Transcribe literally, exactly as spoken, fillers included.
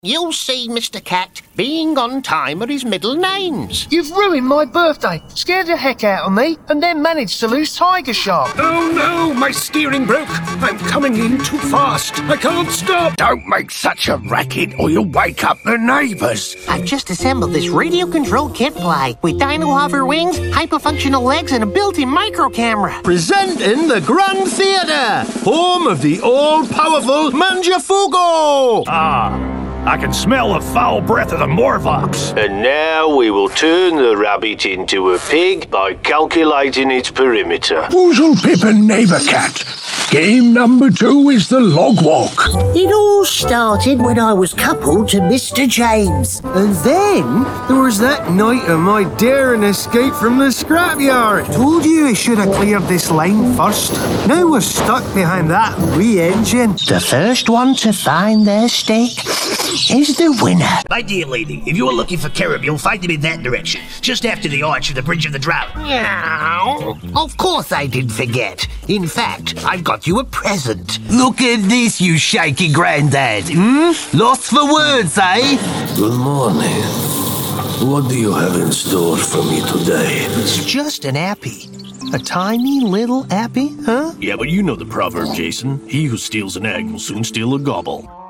You'll see, Mister Cat, being on time are his middle names. You've ruined my birthday, scared the heck out of me, and then managed to lose Tiger Shark. Oh no, my steering broke. I'm coming in too fast. I can't stop. Don't make such a racket or you'll wake up the neighbours. I've just assembled this radio-controlled kit play with dino hover wings, hyperfunctional legs, and a built-in micro camera. Presenting the Grand Theatre, home of the all-powerful Mangiafugo. Ah. I can smell the foul breath of the Morvox. And now we will turn the rabbit into a pig by calculating its perimeter. Woozle Pip and Neighbour Cat. Game number two is the log walk. It all started when I was coupled to Mister James. And then there was that night of my daring escape from the scrapyard. Told you I should have cleared this line first. Now we're stuck behind that re-engine. The first one to find their stake is the winner. My dear lady, if you're looking for Kerub, you'll find him in that direction, just after the arch of the Bridge of the Drought. Meow. Of course I didn't forget. In fact, I've got you a present. Look at this, you shaky granddad. Hmm? Lost for words, eh? Good morning. What do you have in store for me today? It's just an appy. A tiny little appy, huh? Yeah, but you know the proverb, Jason. He who steals an egg will soon steal a gobble.